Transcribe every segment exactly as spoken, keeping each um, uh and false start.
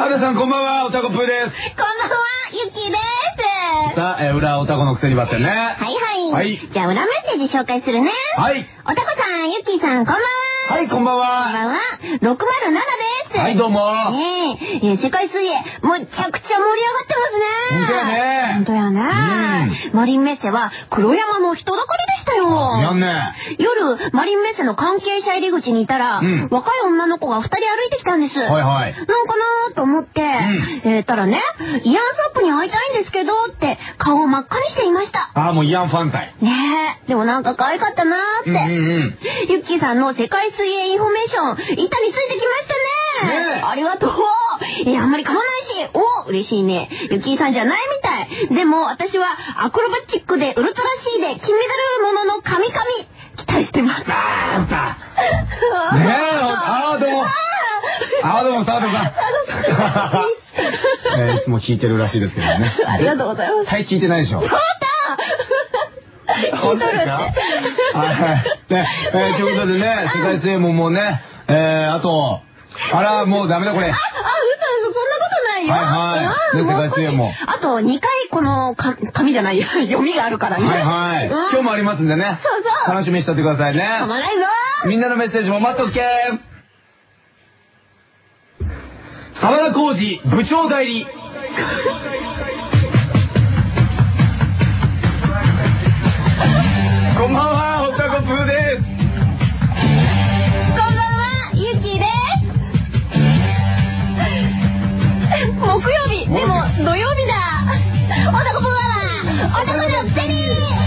さあ皆さんこんばんは、おたこぷーです。 こんばんは、ゆきです。 さあ、えー、裏おたこのくせにばってんね。 はいはい。 はい。 じゃあ裏メッセージ紹介するね。 はい。 おたこさん、ゆきさん、こんばんは。 はい、こんばんは。 こんばんは。ろくまるななです。 はい、どうも。 ねえ、えー、世界水泳、むちゃくちゃ盛り上がってますね。 本当やね。 本当やね。マリンメッセは黒山の人だかりでしたよ。 やんね。 夜、マリンメッセの関係者入り口にいたら、うん、若い女の子が二人歩いてきたんです。はいはい。なんかなーと思って、うん、えー、たらね、イアンサップに会いたいんですけどって、顔を真っ赤にしていました。 ああ、もうイアンファンタイ。 ねえ、でもなんか可愛かったなーって。うんうんうん、ゆっきーさんの世界水泳インフォメーション、板についてきましたね。ねえ。ありがとう。え、あんまり噛まないし、お、嬉しいね。ゆっきーさんじゃないみたい。でも私はアクロバチックでウルトラ C で金メダルものの神々期待してます。 あー、あんた。ねえ、あーどうも。あーどうも、サードさん。えー、いつも聞いてるらしいですけどね。 ありがとうございます。 はい、聞いてないでしょ。 そうだ聞いとるって。 はい。ね、えー、ということでね、世界水泳ももうね、えー、あと、あら、もうダメだこれ。 あ、あ、嘘、そんなことないよ。 はいはい。ね、世界水泳も。 あとにかいこの、か、紙じゃないよ。読みがあるからね。 はいはい。今日もありますんでね。 そうそう。 楽しみにしておいてくださいね。 たまらないぞ。 みんなのメッセージも待っとけー。沢田浩二部長代理。こんばんは、おたこぷーです。 こんばんは、ゆきです。木曜日、でも土曜日だ。おたこぷーは、おたこのくせに。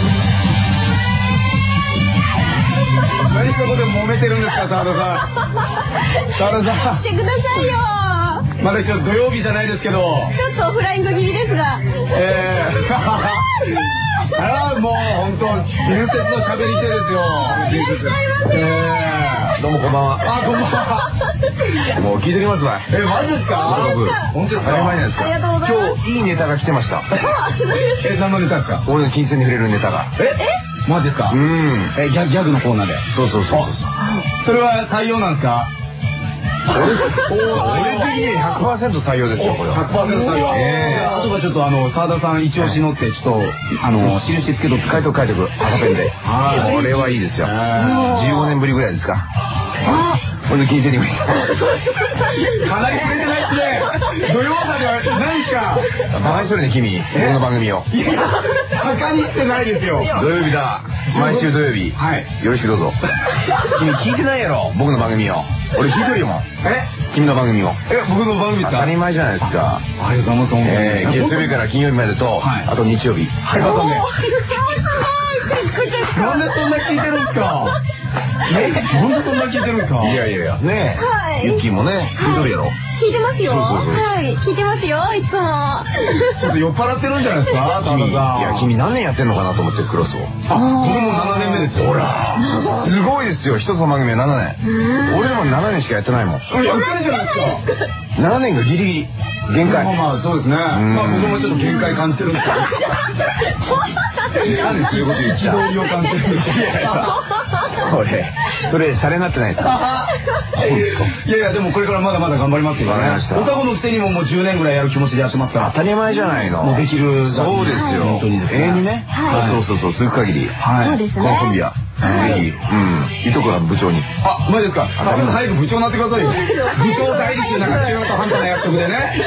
何そこで揉めてるんですか、沢田さん。沢田さん。 してくださいよ。 まだ一応土曜日じゃないですけど。 ちょっとフライング気味ですが。 ええー。あら、もう本当、伝説の喋り手ですよ。伝説。ええー。どうもこんばんは。あ、こんばんは。もう聞いてきますわ。え、マジですか？本当ですか？当たり前じゃないですか。 ありがとうございます。 今日いいネタが来てました。え、何のネタですか？俺の金銭に触れるネタが。え？え？マジですか？うん。え、ギャギャグのコーナーで。そうそうそう。それは採用なんですか？俺的に ひゃくパーセント 採用ですよ、これ。ひゃくパーセント 採用。ええ。あとはちょっとあの、沢田さん一押しのって、ちょっと、あの、印つけと書いとく書いとく。赤ペンで。これはいいですよ。じゅうごねんぶりぐらいですか。これ聞いてみました。かなり触れてないですね。土曜日では何か。バカにしとるね、君。僕の番組を。いや、バカにしてないですよ。土曜日だ。毎週土曜日。はい。よろしくどうぞ。君聞いてないやろ、僕の番組を。俺聞いてるよもん。え？君の番組を。え、僕の番組ですか？当たり前じゃないですか。ありがとうございます。えー、月曜日から金曜日までと、あと日曜日。はい、バトンで。なんでそんな聞いてるんですか？え、なんでそんな聞いてるんですか？いやいやいや、ねえ。ユッキーもね、聞いとるやろ。 聞いてますよ。はい、聞いてますよ、いつも。 ちょっと酔っ払ってるんじゃないですか、君。いや、君何年やってんのかなと思ってクロスを。あ、僕もななねんめですよ。ほら。すごいですよ、一つの番組はななねん。俺でもななねんしかやってないもん。やってないじゃないですか。ななねんがギリギリ。限界。まあまあ、そうですね。まあ僕もちょっと限界感じてるんですけど。なんでそういうこと言っちゃう？憤りを感じてるんですよ。それ、それ、シャレになってないですか？いやいや、でもこれからまだまだ頑張りますよね。おたこのくせにももうじゅうねんぐらいやる気持ちでやってますから。当たり前じゃないの。もうできる。そうですよ。本当にですね。永遠にね。そうそうそう、続く限り。はい。そうですね。このコンビは。ぜひ、うん。いとこらの部長に。あ、マジですか？早く部長になってくださいよ。部長代理っていうなんか中途半端な約束でね。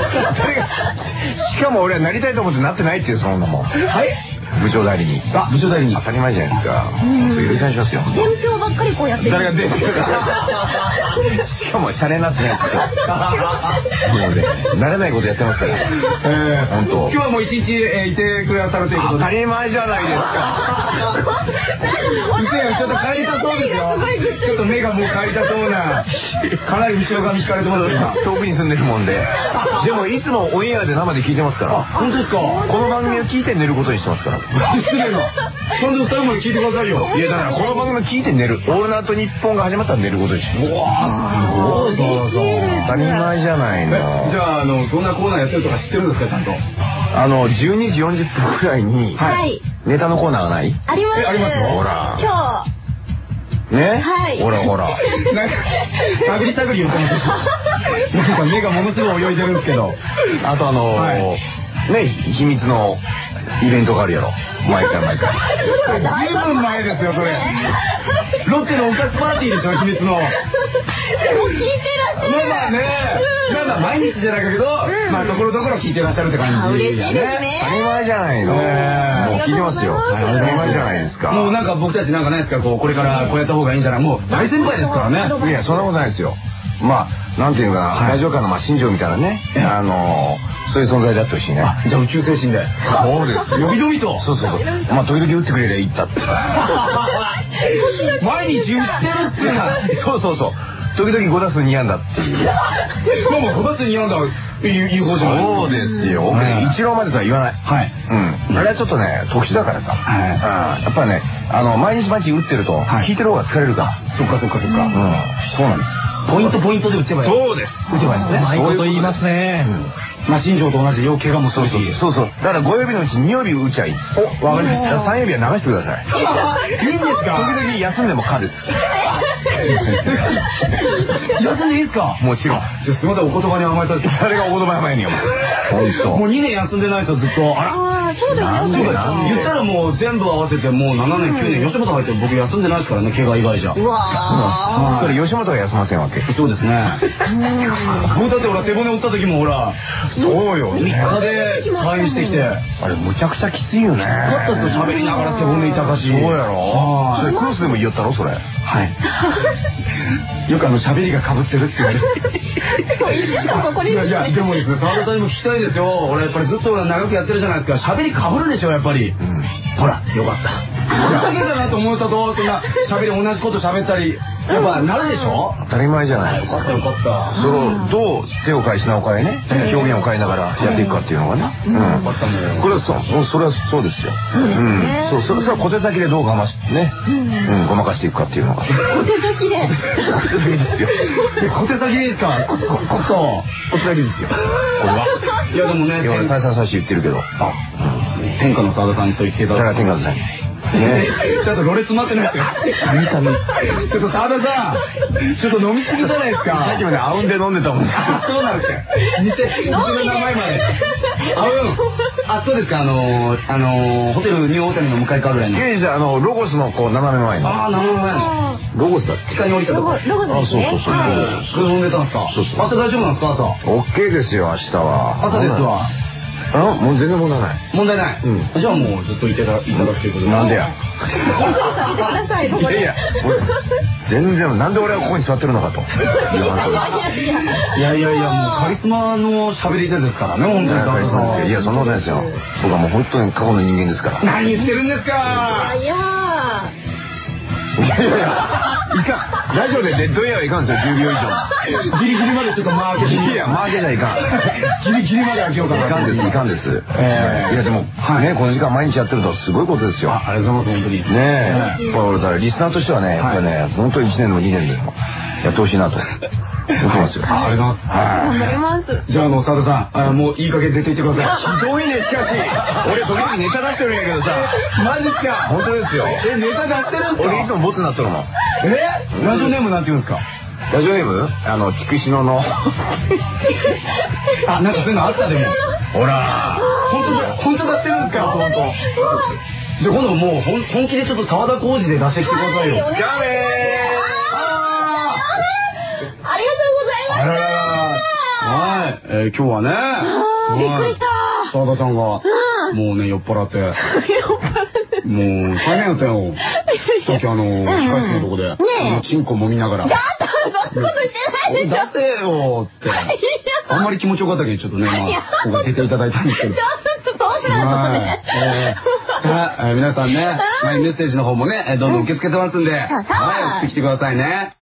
しかも俺はなりたいと思ってなってないっていうそんなもん。はい。部長代理に。あ、部長代理に。当たり前じゃないですか。よろしくお願いしますよ。 伝票ばっかりこうやってる。 誰が伝票しかもシャレになってないんですよ。もうね、慣れないことやってますから。ええ、本当。今日はもう一日いてくださるということで。当たり前じゃないですか。うせや、ちょっと帰りたそうですよ。ちょっと目がもう帰りたそうな。かなり後ろ髪引かれてますよ。遠くに住んでるもんで。でもいつもオンエアで生で聞いてますから。本当ですか？この番組を聞いて寝ることにしてますから。失礼な。ちゃんと最後まで聞いてくださいよ。いやだからこの番組聞いて寝る。オールナイトニッポンが始まったら寝ることにして。うわー、すごい。そうそう。当たり前じゃないの。じゃあ、あの、どんなコーナーやってるとか知ってるんですか、ちゃんと。あの、じゅうにじよんじゅっぷんくらいに、はい。ネタのコーナーがない？ あります。 ありますよ。ほら。 今日。 ね、 はい、 ほらほらなんか探り探り言ってますなんか目がものすごい泳いでるんですけど。あとあのね、秘密のイベントがあるやろ。毎回毎回。十分前ですよ、それ。ロッテのお菓子パーティーでしょ、秘密の。でも聞いてらっしゃる。 まあね、まあ毎日じゃないけど、まあところどころ聞いてらっしゃるって感じ。 嬉しいですね。 当たり前じゃないの。もう聞いてますよ。当たり前じゃないですか。もうなんか僕たちなんかないですか、こう、これからこうやった方がいいんじゃない。もう大先輩ですからね。いや、そんなことないですよ。まあ、なんていうか、ラジオ界の新庄みたいなね、あの、そういう存在であってほしいね。じゃあ宇宙精神で。そうです。呼び呼びと。そうそうそう。まあ、時々打ってくれりゃいいったって。毎日打ってるっていうのは。そうそうそう。時々ご打数に安打っていう。まあまあご打数に安打いう方じゃない。そうですよ。一郎までとは言わない。はい。うん。あれはちょっとね、特殊だからさ。はい。やっぱりね、あの、毎日毎日打ってると、聞いてる方が疲れるから。そっかそっかそっか。うん。そうなんです。ポイントポイントで打てばいい。そうです。打てばいいですね。うまいこと言いますね。まあ新庄と同じよう怪我もそうし。そうそう。だからご指のうちに指打ちゃいいです。お、わかりました。さん指は流してください。いいんですか？時々休んでもかです。休んでいいですか？もちろん。じゃあすみません、お言葉に甘えたって。誰がお言葉に甘えんよ。本当。もうにねん休んでないとずっと。あら。そうだよね。言ったらもう全部合わせてもうななねんきゅうねん吉本入って僕休んでないですからね、怪我以外じゃ。うわ。それ吉本が休ませんわけ。そうですね。僕だってほら手骨打った時もほら、そうよ。みっかで退院してきて。あれむちゃくちゃきついよね。だったと喋りながら手骨痛かし。そうやろ。それクロスでも言ったろそれ。はい。よくあの喋りが被ってるって言われて。いやいやでもですね、澤田さんにも聞きたいですよ。俺やっぱりずっと長くやってるじゃないですか。喋り被るでしょやっぱり。ほらよかった。だけだなと思ったとそんな喋り同じこと喋ったりやっぱなるでしょ。当たり前じゃない。よかったよかった。それをどう手を変え品を変えね、表現を変えながらやっていくかっていうのがね。うん。これはそうそれはそうですよ。うん。そうそれは小手先でどう我慢してね、うんごまかしていくかっていうのが。小手先で。小手先ですよ。小手先でいいですか。こここ小手先ですよ。これは。いやでもね。いや俺再三再四言ってるけど。あ。天下の澤田さんにそう言っていただいて。天下のさんに。ね、ちょっとろれつまってないですよ。ちょっと澤田さん、ちょっと飲みすぎじゃないですか。さっきまであうんで飲んでたもん。そうなんですよ。似て、似てる名前まで。あうん。あ、そうですか。あのあのホテルニューオータニの向かい側ぐらいの。いやいや、あのロゴスのこう斜め前の。ああ、斜め前の。ロゴスだ。地下に降りたとこ。ロゴス。あ、そうそうそう。それ飲んでたんですか。そうそう。朝大丈夫なんですか朝。オッケーですよ明日は。朝ですわ。あ、もう全然問題ない。問題ない。じゃあもうずっといただくということで。なんでや。いやいや、全然なんで俺はここに座ってるのかと。いやいやいや、もうカリスマの喋り手ですからね、本当に澤田さん。いや、そんなことないですよ。僕はもう本当に過去の人間ですから。何言ってるんですか。いやいやいや、いかん。ラジオでデッドエアはいかんですよ、じゅうびょう以上。ギリギリまでちょっとマーケじゃいや、マーケじゃいかん。ギリギリまで開けようかな。いかんです、いかんです。いや、でも、ね、この時間毎日やってるとすごいことですよ。ありがとうございます、本当に。ねえ。これ、だからリスナーとしてはね、やっぱりね、本当にいちねんでもにねんでもやってほしいなと。思ってますよ。ありがとうございます。頑張ります。じゃあ、あの、澤田さん、もういい加減出ていってください。ひどいね、しかし。俺、時々ネタ出してるんやけどさ。マジっすか。本当ですよ。え、ネタ出してるんですか。俺、いつもボツになってるもん。えラジオネームなんて言うんですか。ラジオネームあの、筑紫野の。あ、なんかそういうのあったでも。ほら。本当だ、本当出してるんですか。本当。じゃあ、今度もう、本気でちょっと澤田浩二で出してきてくださいよ。じゃあねー。ありがとうございました。はい。え今日はね。びっくりした。澤田さんが、もうね、酔っ払って。酔っ払って。もう、大変だったよ。さっきあの、控室のとこで、チンコ揉みながら。だったそんなこと言ってないでしょ。出せよって。あんまり気持ちよかったけど、ちょっとね、まあ、ここ出ていただいたんですけど。ちょっとそうなのね。さあ、皆さんね、メッセージの方もね、どんどん受け付けてますんで、はい、送ってきてくださいね。